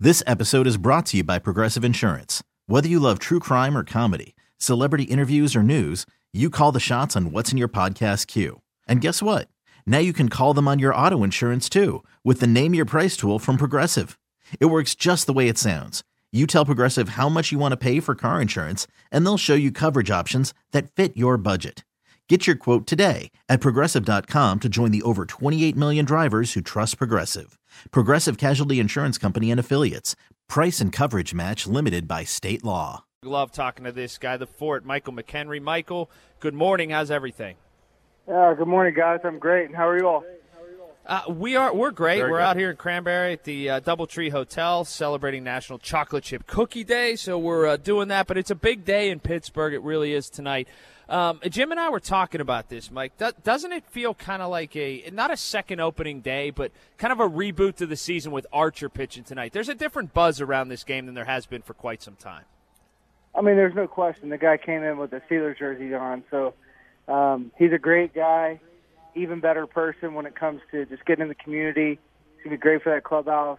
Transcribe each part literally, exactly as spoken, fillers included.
This episode is brought to you by Progressive Insurance. Whether you love true crime or comedy, celebrity interviews or news, you call the shots on what's in your podcast queue. And guess what? Now you can call them on your auto insurance too with the Name Your Price tool from Progressive. It works just the way it sounds. You tell Progressive how much you want to pay for car insurance, and they'll show you coverage options that fit your budget. Get your quote today at Progressive dot com to join the over twenty-eight million drivers who trust Progressive. Progressive Casualty Insurance Company and Affiliates. Price and coverage match limited by state law. Love talking to this guy, the Fort, Michael McHenry. Michael, good morning. How's everything? Yeah, good morning, guys. I'm great. And how are you all? Uh, we are. We're great. Very we're good. out here in Cranberry at the uh, Doubletree Hotel celebrating National Chocolate Chip Cookie Day. So we're uh, doing that. But it's a big day in Pittsburgh. It really is tonight. Um, Jim and I were talking about this, Mike. Do- doesn't it feel kind of like a, not a second opening day, but kind of a reboot to the season with Archer pitching tonight? There's a different buzz around this game than there has been for quite some time. I mean, there's no question. The guy came in with a Steelers jersey on, so um, he's a great guy, even better person when it comes to just getting in the community. He's going to be great for that clubhouse.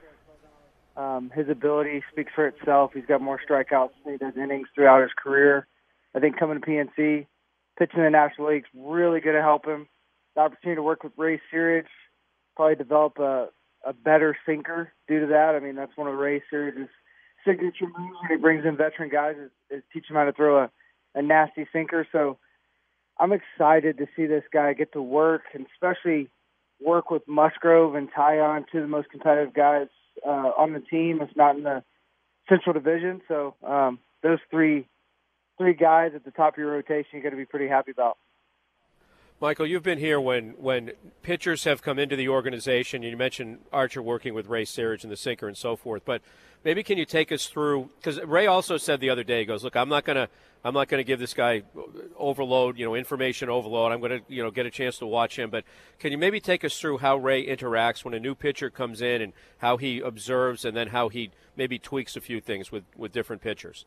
Um, his ability speaks for itself. He's got more strikeouts than he does innings throughout his career. I think coming to P N C, pitching in the National League is really going to help him. The opportunity to work with Ray Searage, probably develop a, a better sinker due to that. I mean, that's one of Ray Searage's signature moves when he brings in veteran guys is, is teach him how to throw a, a nasty sinker. So I'm excited to see this guy get to work, and especially work with Musgrove and Tyon, two of the most competitive guys uh, on the team, if not in the Central Division. So um, those three three guys at the top of your rotation you're going to be pretty happy about. Michael, you've been here when, when pitchers have come into the organization. You mentioned Archer working with Ray Searage and the sinker and so forth, but maybe can you take us through, because Ray also said the other day, he goes, look, I'm not going to I'm not going to give this guy overload, you know, information overload. I'm going to, you know, get a chance to watch him, but can you maybe take us through how Ray interacts when a new pitcher comes in and how he observes and then how he maybe tweaks a few things with, with different pitchers?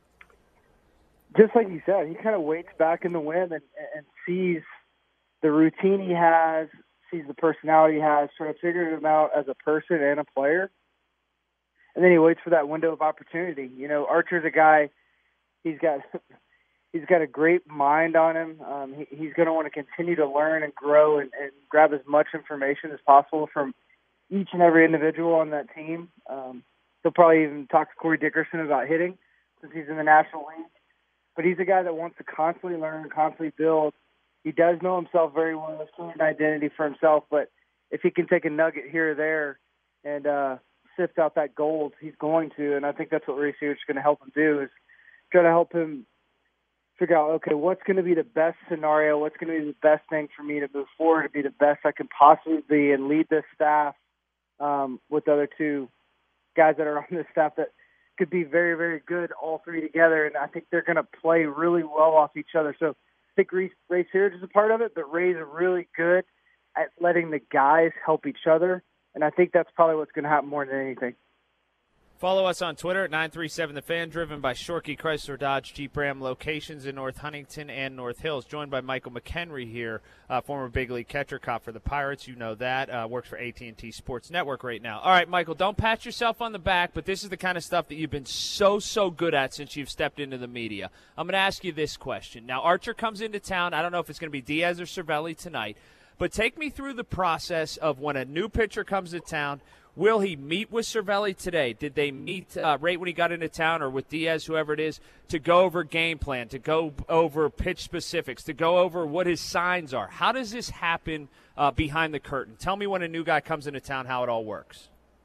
Just like you said, he kind of waits back in the wind and, and sees the routine he has, sees the personality he has, sort of figures him out as a person and a player. And then he waits for that window of opportunity. You know, Archer's a guy, he's got he's got a great mind on him. Um, he, he's going to want to continue to learn and grow and, and grab as much information as possible from each and every individual on that team. Um, he'll probably even talk to Corey Dickerson about hitting since he's in the National League. But he's a guy that wants to constantly learn, constantly build. He does know himself very well. He's created an identity for himself. But if he can take a nugget here or there and uh, sift out that gold, he's going to. And I think that's what Ray Searage is going to help him do, is try to help him figure out, okay, what's going to be the best scenario? What's going to be the best thing for me to move forward, to be the best I can possibly be and lead this staff um, with the other two guys that are on this staff that could be very, very good, all three together, and I think they're going to play really well off each other. So I think Ray, Ray Searage is a part of it, but Ray's really good at letting the guys help each other, and I think that's probably what's going to happen more than anything. Follow us on Twitter at nine three seven The Fan, driven by Shorkey Chrysler Dodge Jeep Ram, locations in North Huntington and North Hills. Joined by Michael McHenry here, uh, former big league catcher, caught for the Pirates. You know that. Uh, works for A T and T Sports Network right now. All right, Michael, don't pat yourself on the back, but this is the kind of stuff that you've been so, so good at since you've stepped into the media. I'm going to ask you this question. Now, Archer comes into town. I don't know if it's going to be Diaz or Cervelli tonight, but take me through the process of when a new pitcher comes to town. Will he meet with Cervelli today? Did they meet uh, right when he got into town, or with Diaz, whoever it is, to go over game plan, to go over pitch specifics, to go over what his signs are? How does this happen uh, behind the curtain? Tell me when a new guy comes into town how it all works.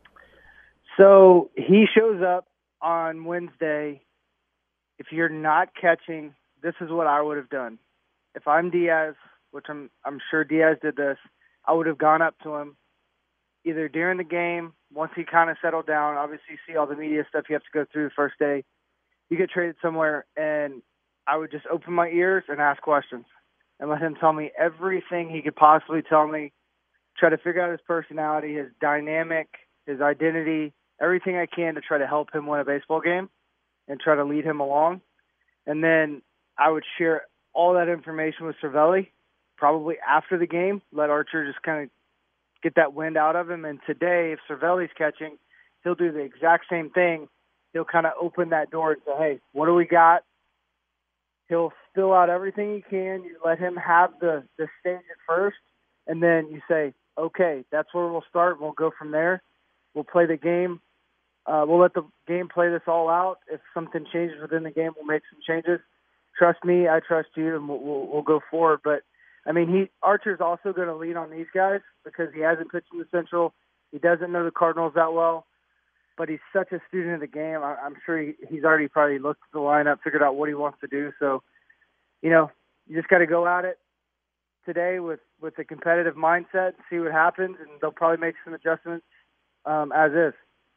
So he shows up on Wednesday. If you're not catching, this is what I would have done. If I'm Diaz, which I'm, I'm sure Diaz did this, I would have gone up to him either during the game, once he kind of settled down. Obviously, you see all the media stuff you have to go through the first day. You get traded somewhere, and I would just open my ears and ask questions and let him tell me everything he could possibly tell me, try to figure out his personality, his dynamic, his identity, everything I can to try to help him win a baseball game and try to lead him along. And then I would share all that information with Cervelli, probably after the game, let Archer just kind of get that wind out of him. And today, if Cervelli's catching, he'll do the exact same thing. He'll kind of open that door and say, hey, what do we got? He'll spill out everything he can. You let him have the, the stage at first, and then you say, okay, that's where we'll start. We'll go from there. We'll play the game. Uh, we'll let the game play this all out. If something changes within the game, we'll make some changes. Trust me, I trust you, and we'll, we'll, we'll go forward. But, I mean, he Archer's also going to lean on these guys because he hasn't pitched in the Central. He doesn't know the Cardinals that well, but he's such a student of the game. I, I'm sure he, he's already probably looked at the lineup, figured out what he wants to do. So, you know, you just got to go at it today with, with a competitive mindset, see what happens, and they'll probably make some adjustments um, as is.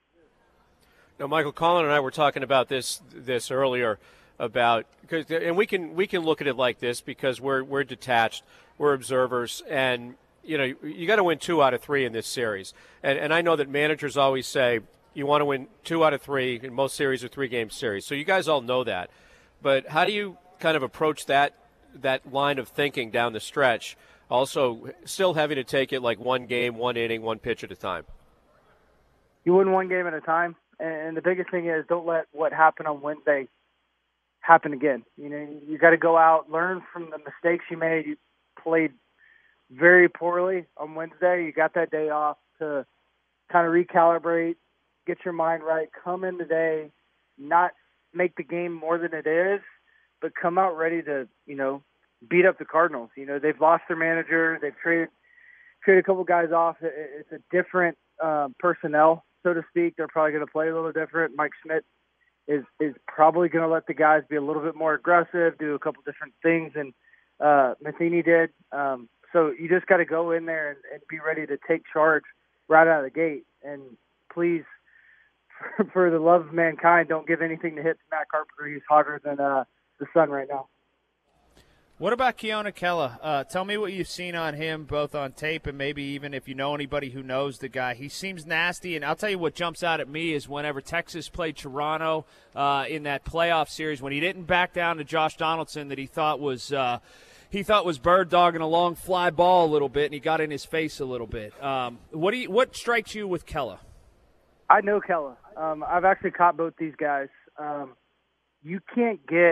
Now, Michael, Colin and I were talking about this this earlier about because, and we can we can look at it like this because we're we're detached, we're observers, and you know you got to win two out of three in this series. And and I know that managers always say you want to win two out of three, and most series are three game series. So you guys all know that. But how do you kind of approach that that line of thinking down the stretch? Also, still having to take it like one game, one inning, one pitch at a time. You win one game at a time. And the biggest thing is don't let what happened on Wednesday happen again. You know, you got to go out, learn from the mistakes you made. You played very poorly on Wednesday. You got that day off to kind of recalibrate, get your mind right, come in today, not make the game more than it is, but come out ready to, you know, beat up the Cardinals. You know, they've lost their manager. They've traded, traded a couple guys off. It's a different uh, personnel, so to speak. They're probably going to play a little different. Mike Schmidt is is probably going to let the guys be a little bit more aggressive, do a couple different things, and uh, Matheny did. Um, so you just got to go in there and, and be ready to take charge right out of the gate. And please, for, for the love of mankind, don't give anything to hit to Matt Carpenter. He's hotter than uh, the sun right now. What about Keone Kela? Uh, tell me what you've seen on him, both on tape and maybe even if you know anybody who knows the guy. He seems nasty, and I'll tell you what jumps out at me is whenever Texas played Toronto uh, in that playoff series, when he didn't back down to Josh Donaldson that he thought was uh, he thought was bird dogging a long fly ball a little bit, and he got in his face a little bit. Um, what do you, what strikes you with Kela? I know Kela. Um, I've actually caught both these guys. Um, you can't get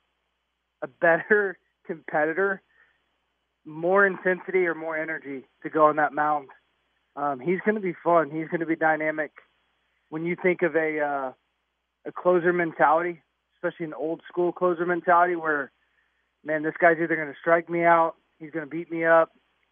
a better competitor, more intensity or more energy to go on that mound. Um, he's going to be fun. He's going to be dynamic. When you think of a uh, a closer mentality, especially an old school closer mentality where, man, this guy's either going to strike me out, he's going to beat me up,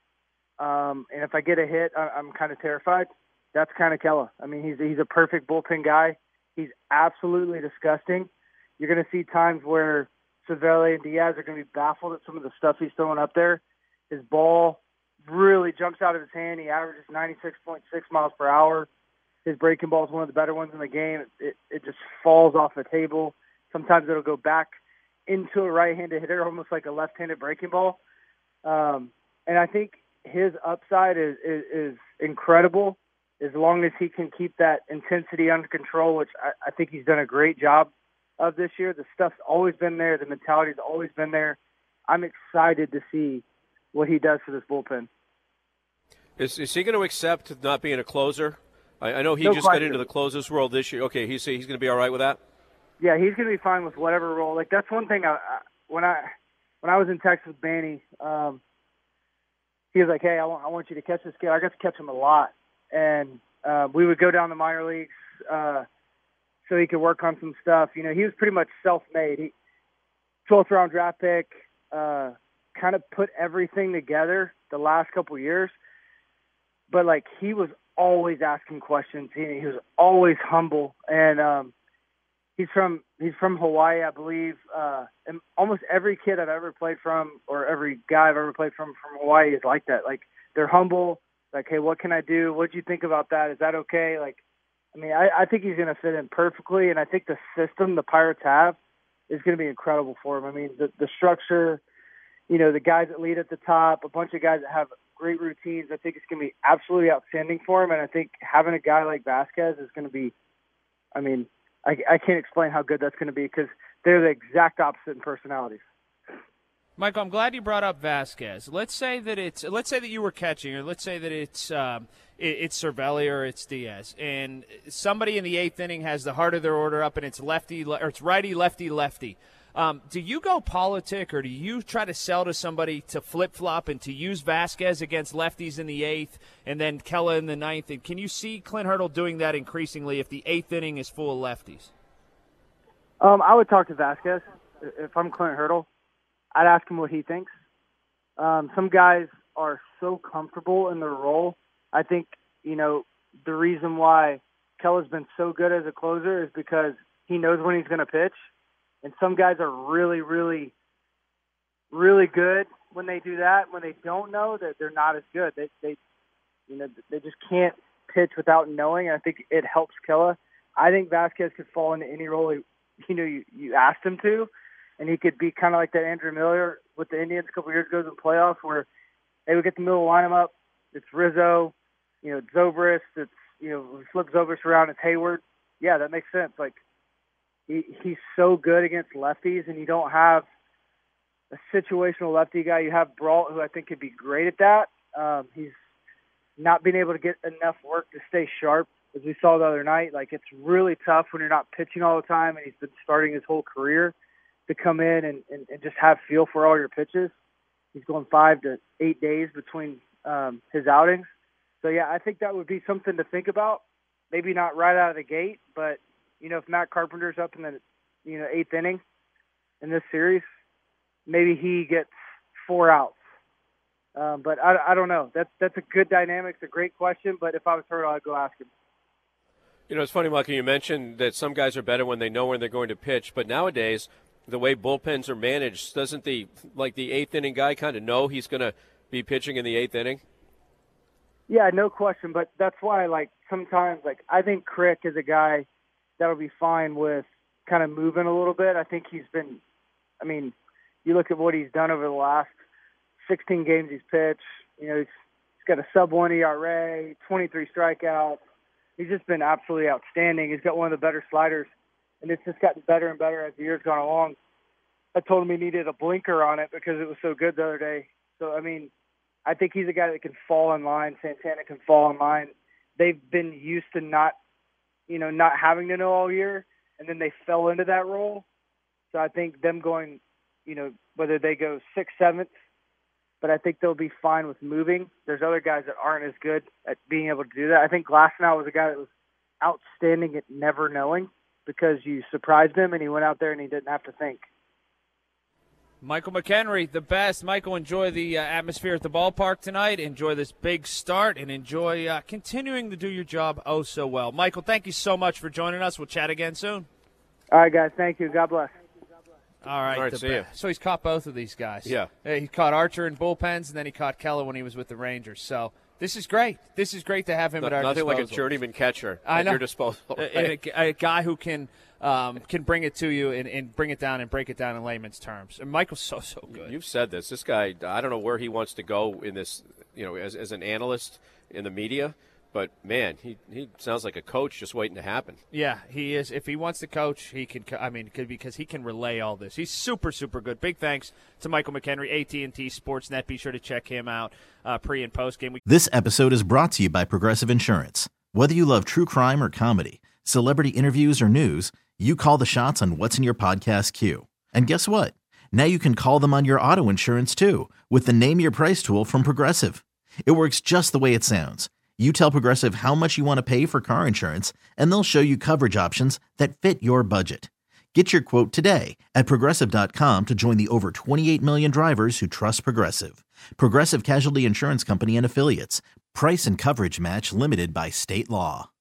um, and if I get a hit, I- I'm kind of terrified. That's kind of Kela. I mean, he's he's a perfect bullpen guy. He's absolutely disgusting. You're going to see times where Cervelli and Diaz are going to be baffled at some of the stuff he's throwing up there. His ball really jumps out of his hand. He averages ninety-six point six miles per hour. His breaking ball is one of the better ones in the game. It, it just falls off the table. Sometimes it'll go back into a right-handed hitter, almost like a left-handed breaking ball. Um, and I think his upside is, is, is incredible as long as he can keep that intensity under control, which I, I think he's done a great job of this year. The stuff's always been there. The mentality's always been there. I'm excited to see what he does for this bullpen. Is, is he going to accept not being a closer? I, I know he No just got question. into the closers world this year. Okay, he's he's going to be all right with that? Yeah, he's going to be fine with whatever role. Like, that's one thing I, I when I when I was in Texas with Manny, um, he was like, hey, I want, I want you to catch this kid. I got to catch him a lot. And uh, we would go down the minor leagues uh, so he could work on some stuff. You know, he was pretty much self-made. He twelfth round draft pick, uh, kind of put everything together the last couple of years. But, like, he was always asking questions. He, he was always humble. And um, he's from he's from Hawaii, I believe. Uh, and almost every kid I've ever played from or every guy I've ever played from from Hawaii is like that. Like, they're humble. Like, hey, what can I do? What did you think about that? Is that okay? Like, I mean, I, I think he's going to fit in perfectly, and I think the system the Pirates have is going to be incredible for him. I mean, the, the structure, you know, the guys that lead at the top, a bunch of guys that have great routines. I think it's going to be absolutely outstanding for him, and I think having a guy like Vasquez is going to be, I mean, I, I can't explain how good that's going to be because they're the exact opposite in personalities. Michael, I'm glad you brought up Vasquez. Let's say that it's let's say that you were catching, or let's say that it's um, it, it's Cervelli or it's Diaz, and somebody in the eighth inning has the heart of their order up, and it's lefty or it's righty, lefty, lefty. Um, do you go politic, or do you try to sell to somebody to flip flop and to use Vasquez against lefties in the eighth, and then Kela in the ninth? And can you see Clint Hurdle doing that increasingly if the eighth inning is full of lefties? Um, I would talk to Vasquez if I'm Clint Hurdle. I'd ask him what he thinks. Um, some guys are so comfortable in their role. I think, you know, the reason why Kela's been so good as a closer is because he knows when he's going to pitch. And some guys are really, really, really good when they do that. When they don't know, that they're not as good. They, they, you know, they just can't pitch without knowing. And I think it helps Kela. I think Vasquez could fall into any role, you know, you, you asked him to. And he could be kind of like that Andrew Miller with the Indians a couple years ago in the playoffs, where they would get the middle lineup. It's Rizzo, you know, Zobrist. It's, you know, we flip Zobrist around. It's Hayward. Yeah, that makes sense. Like he, he's so good against lefties, and you don't have a situational lefty guy. You have Brault, who I think could be great at that. Um, he's not being able to get enough work to stay sharp, as we saw the other night. Like it's really tough when you're not pitching all the time, and he's been starting his whole career, to come in and, and, and just have feel for all your pitches. He's going five to eight days between um, his outings. So, yeah, I think that would be something to think about. Maybe not right out of the gate, but, you know, if Matt Carpenter's up in the, you know, eighth inning in this series, maybe he gets four outs. Um, but I, I don't know. That's, that's a good dynamic. It's a great question, but if I was Hurdle, I'd go ask him. You know, it's funny, Michael, you mentioned that some guys are better when they know when they're going to pitch, but nowadays – the way bullpens are managed, doesn't the like the eighth inning guy kind of know he's going to be pitching in the eighth inning? Yeah, no question. But that's why, like sometimes, like I think Crick is a guy that'll be fine with kind of moving a little bit. I think he's been. I mean, you look at what he's done over the last sixteen games he's pitched. You know, he's, he's got a sub one E R A, twenty-three strikeouts. He's just been absolutely outstanding. He's got one of the better sliders. And it's just gotten better and better as the years gone along. I told him he needed a blinker on it because it was so good the other day. So, I mean, I think he's a guy that can fall in line. Santana can fall in line. They've been used to not, you know, not having to know all year, and then they fell into that role. So I think them going, you know, whether they go sixth, seventh, but I think they'll be fine with moving. There's other guys that aren't as good at being able to do that. I think Glasnow was a guy that was outstanding at never knowing, because you surprised him and he went out there and he didn't have to think. Michael McHenry, the best. Michael, enjoy the uh, atmosphere at the ballpark tonight. Enjoy this big start and enjoy uh, continuing to do your job oh so well. Michael, thank you so much for joining us. We'll chat again soon. All right, guys. Thank you. God bless. All right. All right, see you. So he's caught both of these guys. Yeah. He caught Archer in bullpens, and then he caught Kela when he was with the Rangers. So this is great. This is great to have him no, at our nothing disposal. like a journeyman catcher I at know. your disposal. Right? A, a, a guy who can um, can bring it to you and, and bring it down and break it down in layman's terms. And Michael's so, so good. You've said this. This guy, I don't know where he wants to go in this, you know, as, as an analyst in the media. But, man, he, he sounds like a coach just waiting to happen. Yeah, he is. If he wants to coach, he can. I mean, could because he can relay all this. He's super, super good. Big thanks to Michael McHenry, A T and T Sportsnet. Be sure to check him out uh, pre- and post-game. This episode is brought to you by Progressive Insurance. Whether you love true crime or comedy, celebrity interviews or news, you call the shots on what's in your podcast queue. And guess what? Now you can call them on your auto insurance, too, with the Name Your Price tool from Progressive. It works just the way it sounds. You tell Progressive how much you want to pay for car insurance, and they'll show you coverage options that fit your budget. Get your quote today at Progressive dot com to join the over twenty-eight million drivers who trust Progressive. Progressive Casualty Insurance Company and Affiliates. Price and coverage match limited by state law.